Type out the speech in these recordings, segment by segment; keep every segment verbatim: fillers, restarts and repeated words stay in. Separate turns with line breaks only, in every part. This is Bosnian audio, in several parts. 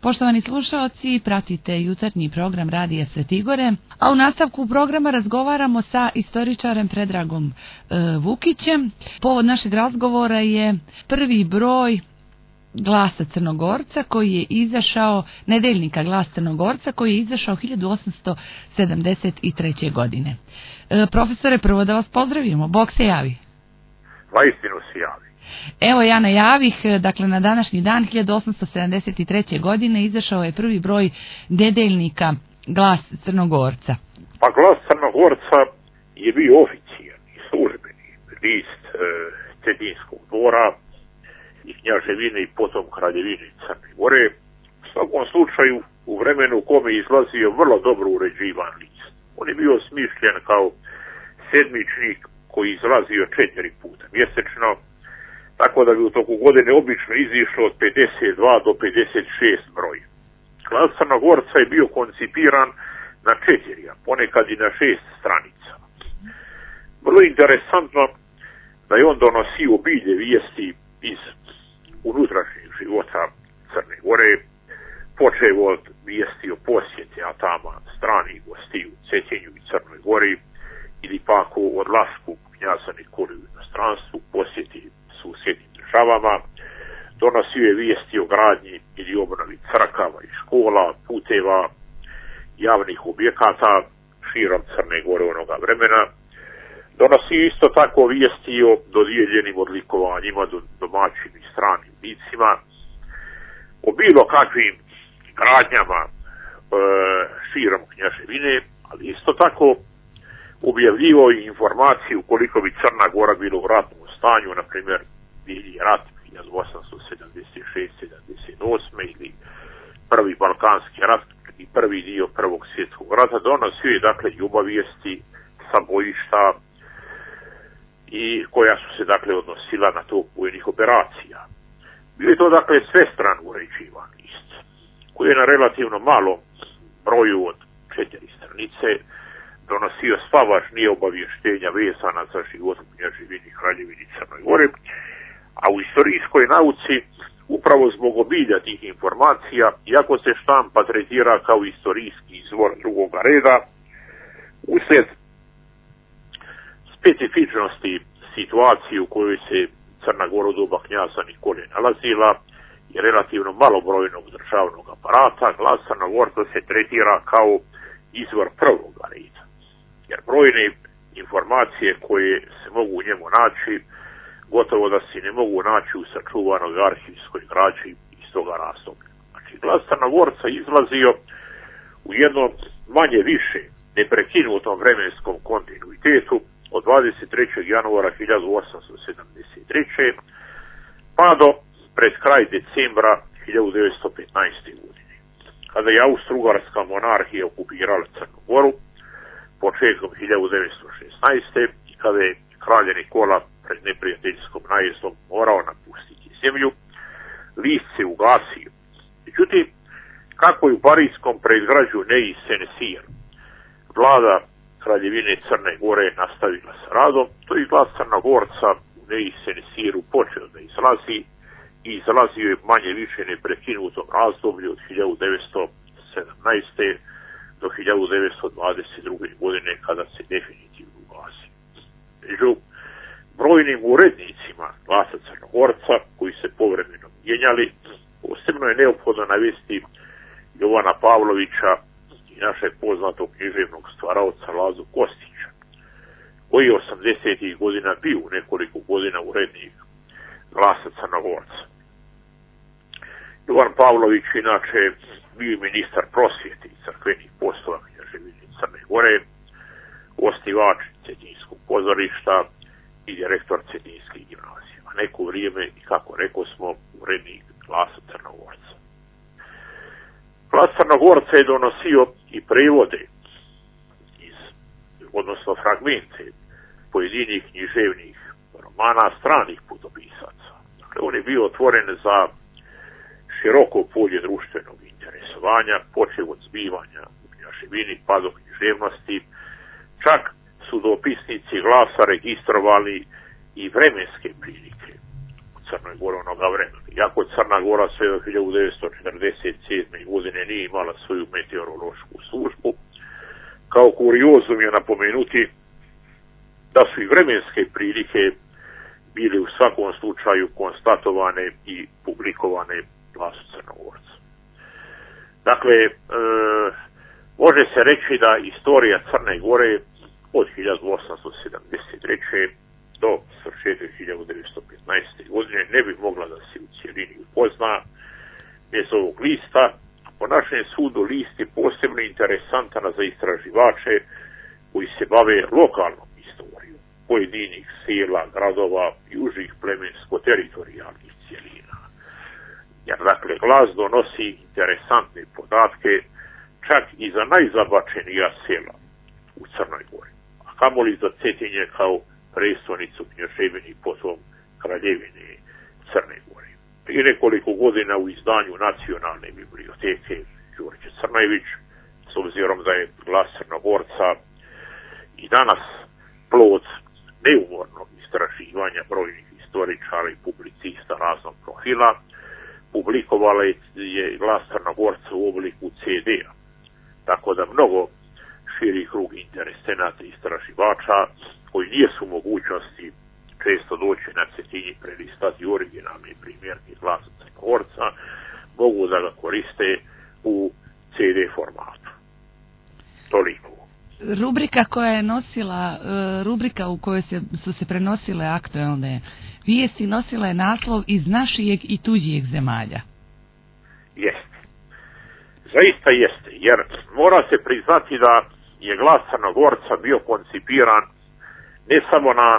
Poštovani slušaoci, pratite jutarnji program Radija Svetigore, a u nastavku programa razgovaramo sa istoričarem Predragom e, Vukićem. Povod našeg razgovora je prvi broj Glasa Crnogorca koji je izašao, nedeljnika Glas Crnogorca koji je izašao hiljadu osamsto sedamdeset treće. godine. E, profesore, prvo da vas pozdravimo, Bog se javi.
Vaistinu se javi.
Evo ja najavih, dakle na današnji dan hiljadu osamsto sedamdeset treće. godine izašao je prvi broj nedeljnika Glas Crnogorca.
Pa Glas Crnogorca je bio oficijalni, službeni list e, Cetinskog dvora i Knjaževine i potom Kraljevine Crne Gore. U svakom slučaju u vremenu u kome je izlazio vrlo dobro uređivan list. On je bio smišljen kao sedmičnik koji je izlazio četiri puta mjesečno, tako da bi u toku godine obično izišlo od pedeset dva do pedeset šest broja. Glas Crnogorca je bio koncipiran na četiri, a ponekad i na šest stranica. Vrlo interesantno da je on donosio obilje vijesti iz unutrašnjeg života Crne Gore, počev od vijesti o posjeti atama stranih gostiju u Cetinju i Crnoj Gori, ili pak o odlasku knjaza Nikole u inostranstvu, posjeti susjednim državama. Donosio je vijesti o gradnji ili obnovi crkava i škola, puteva, javnih objekata širom Crne Gore onoga vremena. Donosi isto tako vijesti o dodijeljenim odlikovanjima domaćim i stranim licima, o bilo kakvim gradnjama e, širom Knjaževine, ali isto tako objavljivao i informaciju koliko bi Crna Gora bilo u ratnom stanju, na primjer bili rat hiljadu osamsto sedamdeset šeste sedamdeset osme ili prvi Balkanski rat i prvi dio Prvog svjetskog rata. Donosio je dakle i obavijesti sa bojišta i koja su se dakle odnosila na to vojnih operacija. Bio je to dakle svestrano uređivan list, koji je na relativno malom broju od četiri stranice donosio sva važnija obavještenja vezana za život u Knjaževini, Kraljevini Crnoj Gore, a u istorijskoj nauci upravo zbog obilja tih informacija, iako se štampa tretira kao istorijski izvor drugoga reda, uslijed specifičnosti situacije u kojoj se Crna Gora u doba knjaza Nikole nalazila i relativno malobrojnog državnog aparata, Glas Crnogorca se tretira kao izvor prvog reda. Jer brojne informacije koje se mogu u njemu naći, gotovo da se ne mogu naći u sačuvanoj arhivskoj građi iz toga razdoblja. Znači, Glas Crnogorca izlazio u jednom manje više neprekinutom vremenskom kontinuitetu od dvadeset trećeg januara hiljadu osamsto sedamdeset treće. pa do pred kraj decembra hiljadu devetsto petnaeste. godine, kada je Austro-Ugarska monarhija okupirala Crnu Goru početkom hiljadu devetsto šesnaeste. i kada je kralj Nikola pred neprijateljskom najezdom morao napustiti zemlju, list se ugasio. Međutim, kako je u parijskom predgrađu Ney-Saint-Cyr vlada Kraljevine Crne Gore nastavila sa radom, to je Glas Crnogorca u Ney-Saint-Cyru počeo da izlazi i izlazio je manje više neprekinutom razdoblju od hiljadu devetsto sedamnaeste. do hiljadu devetsto dvadeset druge. godine kada se definitivno ugasio. Među brojnim urednicima Glasa Crnogorca koji se povremeno mijenjali, posebno je neophodno navesti Jovana Pavlovića i našeg poznatog književnog stvaraoca Lazu Kostića, koji je osamdesetih godina bio u nekoliko godina urednik Glasa Crnogorca. Jovan Pavlović inače bio ministar prosvjete i crkvenih poslova Knjaževine Crne Gore, osnivač Cetinskog pozorišta i direktor Cetinske gimnazije. A neko vrijeme, i kako rekao smo, urednik Glasa Crnogorca. Glas Crnogorca je donosio i prevode iz, odnosno fragmente pojedinih književnih romana stranih putopisaca. Dakle, on je bio otvoren za široko polje društvenog interesovanja, počev od zbivanja u Knjaževini pa do književnosti. Čak su dopisnici Glasa registrovali i vremenske prilike u Crnoj Gori onoga vremena. Iako Crna Gora sve do hiljadu devetsto četrdeset sedme. godine nije imala svoju meteorološku službu, kao kuriozum je napomenuti da su i vremenske prilike bili u svakom slučaju konstatovane i publikovane glasu Crnogorca. Dakle, e, može se reći da istorija Crne Gore od hiljadu osamsto sedamdeset treće. do svršetka hiljadu devetsto petnaeste. godine ne bi mogla da se u cijelini upozna bez ovog lista. Po našem sudu list je posebno interesantan za istraživače koji se bave lokalnom istorijom pojedinih sela, gradova i užih plemensko-teritorijalnih cijelina. Jer dakle glas donosi interesantne podatke čak i za najzabačenija sela u Crnoj Gori, a kamoli za Cetinje kao prestonicu Knjaževine i potom Kraljevine Crne Gore. Prije nekoliko godina u izdanju Nacionalne biblioteke Đorđe Crnajević, s obzirom da je glas Crnogorca i danas plod neumornog istraživanja brojnih historičara i publicista raznog profila, publikovala je glas Crnogorca u obliku ce de-a, tako da mnogo širi krug interesenata i istraživača koji nijesu mogućnosti često doći na Cetinji prelistati originalni primjerni glas Crnogorca, mogu da ga koriste u ce de formatu. Toliko.
Rubrika koja je nosila, rubrika u kojoj se, su se prenosile aktualne vijesti, nosila je naslov Iz našijeg i tuđijeg zemalja.
Jeste. Zaista jeste, jer mora se priznati da je glas Crnogorca bio koncipiran ne samo na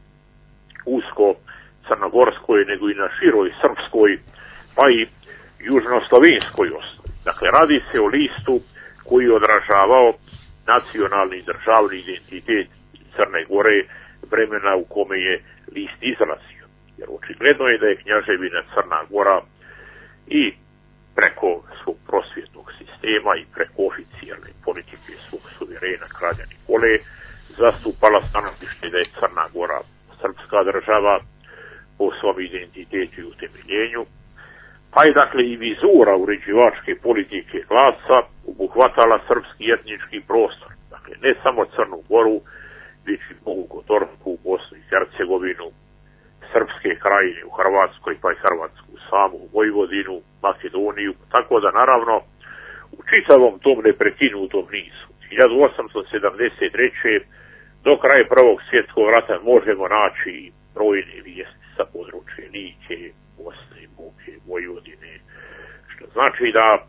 usko crnogorskoj, nego i na široj srpskoj, pa i južnoslovenskoj osnovi. Dakle, radi se o listu koji je odražavao nacionalni državni identitet Crne Gore vremena u kome je list izrazio. Jer očigledno je da je Knjaževina Crna Gora i preko svog prosvjetnog sistema i preko oficijalne politike svog suverena kralja Nikole zastupala stanovište da je Crna Gora srpska država po svom identitetu i utemeljenju, pa je dakle i vizura uređivačke politike glasa obuhvatala srpski etnički prostor. Dakle, ne samo Crnu Goru, već i Bogu Kotorku, Bosnu i Hercegovinu, srpske krajine u Hrvatskoj, pa i Hrvatsku samu, Vojvodinu, Makedoniju, tako da naravno u čitavom tom neprekinutom nizu hiljadu osamsto sedamdeset treće. do kraja Prvog svjetskog rata možemo naći brojne vijesti sa područja Like, Bosne, Buke, Vojvodine, što znači da e,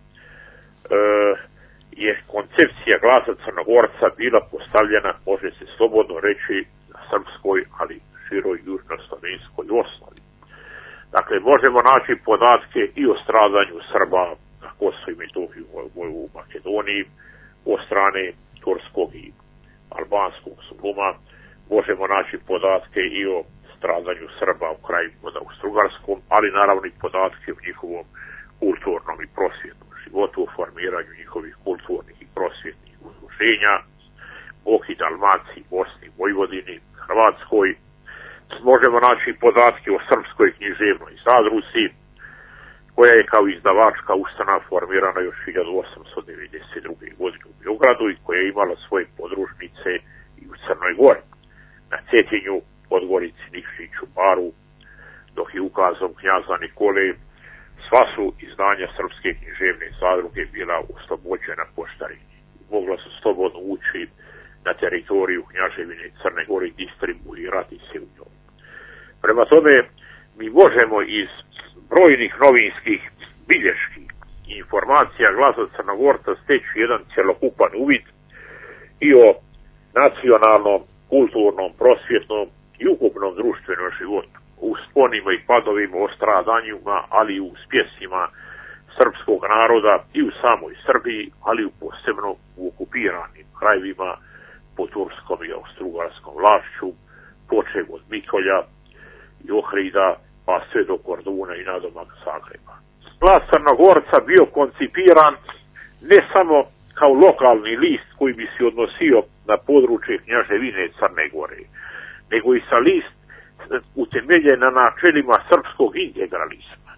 je koncepcija glasa Crnogorca bila postavljena, može se slobodno reći, na srpskoj, ali široj južnoslovenskoj osnovi. Dakle, možemo naći podatke i o stradanju Srba na Kosovu i Metohiji u Makedoniji od strane turskog i albanskog sluma. Možemo naći podatke i o stradanju Srba u kraju pod Austrougarskom, ali naravno i podatke o njihovom kulturnom i prosvjetnom životu, o formiranju njihovih kulturnih i prosvjetnih udruženja, Boki, Dalmaciji, Bosni, Vojvodini, Hrvatskoj. Možemo naći podatke o srpskoj književnoj zadruzi, koja je kao izdavačka ustanova formirana još hiljadu osamsto devedeset druge. godine u Beogradu i koja je imala svoje podružnice i u Crnoj Gori, na Cetinju, Podgorici, Nikšiću, Baru, dok je ukazom knjaza Nikole sva su izdanja srpske književne zadruge bila oslobođena poštarini. Mogla su slobodno ući na teritoriju Knjaževine Crne Gore i distribuirati se u njoj. Prema tome, mi možemo iz brojnih novinskih bilješki i informacija glasa Crnogorca steći jedan cjelokupan uvid i o nacionalnom, kulturnom, prosvjetnom i ukupnom društvenom životu, u sponima i padovima, o stradanjima, ali i u uspjesima srpskog naroda i u samoj Srbiji, ali u posebno u okupiranim krajevima po turskom i austrougarskom vlašću, počev od Mikolja i Ohrida, pa sve do Korduna i nadomak Zagreba. Glas Crnogorca bio koncipiran ne samo kao lokalni list koji bi se odnosio na područje Knjaževine Crne Gore, nego i sa list utemeljen na načelima srpskog integralizma.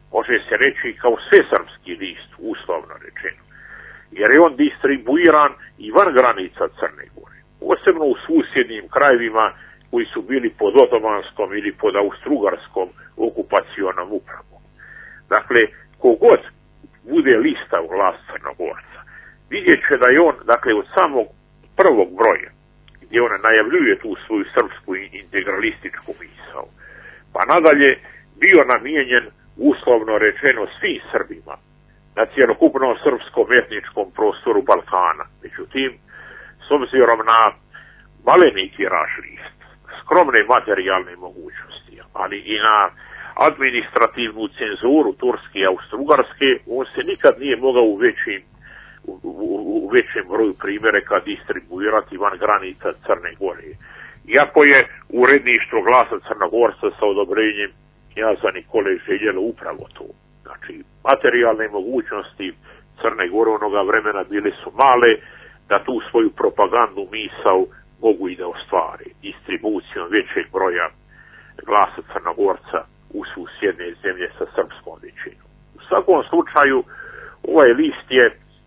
može se reći kao svesrpski list, uslovno rečeno, jer je on distribuiran i van granica Crne Gore, posebno u susjednim krajevima koji su bili pod otomanskom ili pod austrougarskom okupacionom upravom. Dakle, kogod bude lista u Glas Crnogorca, vidjet će da je on, dakle, od samog prvog broja, gdje ona najavljuje tu svoju srpsku integralističku misao, pa nadalje bio namijenjen, uslovno rečeno, svim Srbima na cjelokupnom srpskom etničkom prostoru Balkana. Međutim, s obzirom na maleni tiraž list, skromne materijalne mogućnosti, ali i na administrativnu cenzuru Turske i Austrougarske, on se nikad nije mogao u većim U, u, u većem broju primjeraka distribuirati van granica Crne Gore. Iako je uredništvo Glasa Crnogorca sa odobrenjem knjaza Nikole željelo upravo to. Znači, materijalne mogućnosti Crne Gore onoga vremena bile su male da tu svoju propagandu misao mogu i da ostvari distribucijom većeg broja Glasa Crnogorca u susjedne zemlje sa srpskom većinom. U svakom slučaju, ovaj list je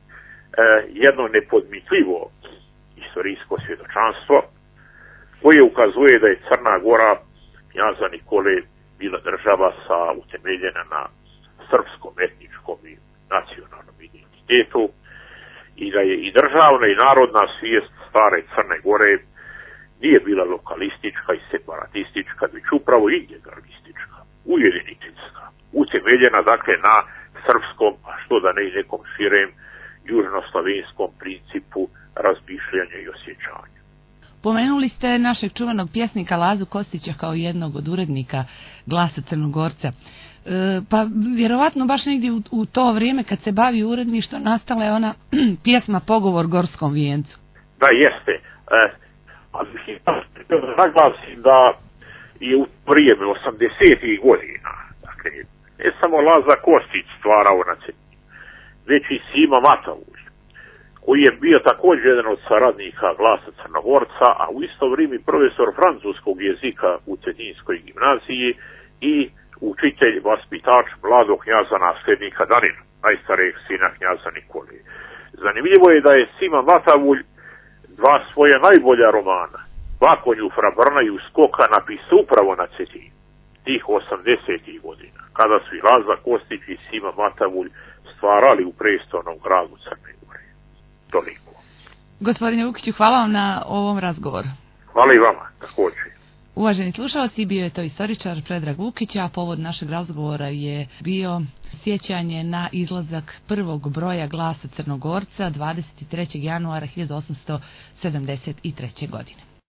E, jedno nepodmitljivo istorijsko svjedočanstvo koje ukazuje da je Crna Gora knjaza Nikole bila država sa utemeljena na srpskom etničkom i nacionalnom identitetu i da je i državna i narodna svijest stare Crne Gore nije bila lokalistička i separatistička, već upravo integralistička, ujediniteljska, utemeljena dakle na srpskom, a što da ne i nekom širem južnoslavenskom principu razmišljanja i osjećanja.
Pomenuli ste našeg čuvenog pjesnika Lazu Kostića kao jednog od urednika Glasa Crnogorca. E, pa vjerovatno baš negdje u, u to vrijeme kad se bavi uredništvo nastala je ona pjesma Pogovor Gorskom vijencu.
Da, jeste. E, ali naglasim da je u vrijeme osamdesetih godina, dakle, ne samo Laza Kostić stvarao na Cetinju, već i Sima Matavulj, koji je bio također jedan od saradnika Glasa Crnogorca, a u isto vrijeme profesor francuskog jezika u Cetinskoj gimnaziji i učitelj, vaspitač mladog knjaza nasljednika Danina, najstarijeg sina knjaza Nikole. Zanimljivo je da je Sima Matavulj dva svoja najbolja romana, Vakonju Frabrna i Uskoka, napisao upravo na Cetinu, tih osamdesetih godina, kada su i Laza Kostić i Sima Matavulj stvarali u prestolnom gradu Crne Gore. Toliko.
Gospodine Vukiću, hvala vam na ovom razgovoru.
Hvala i vama, također.
Uvaženi slušalci, bio je to istoričar Predrag Vukić, a povod našeg razgovora je bio sjećanje na izlazak prvog broja Glasa Crnogorca dvadeset trećeg januara hiljadu osamsto sedamdeset treće. godine.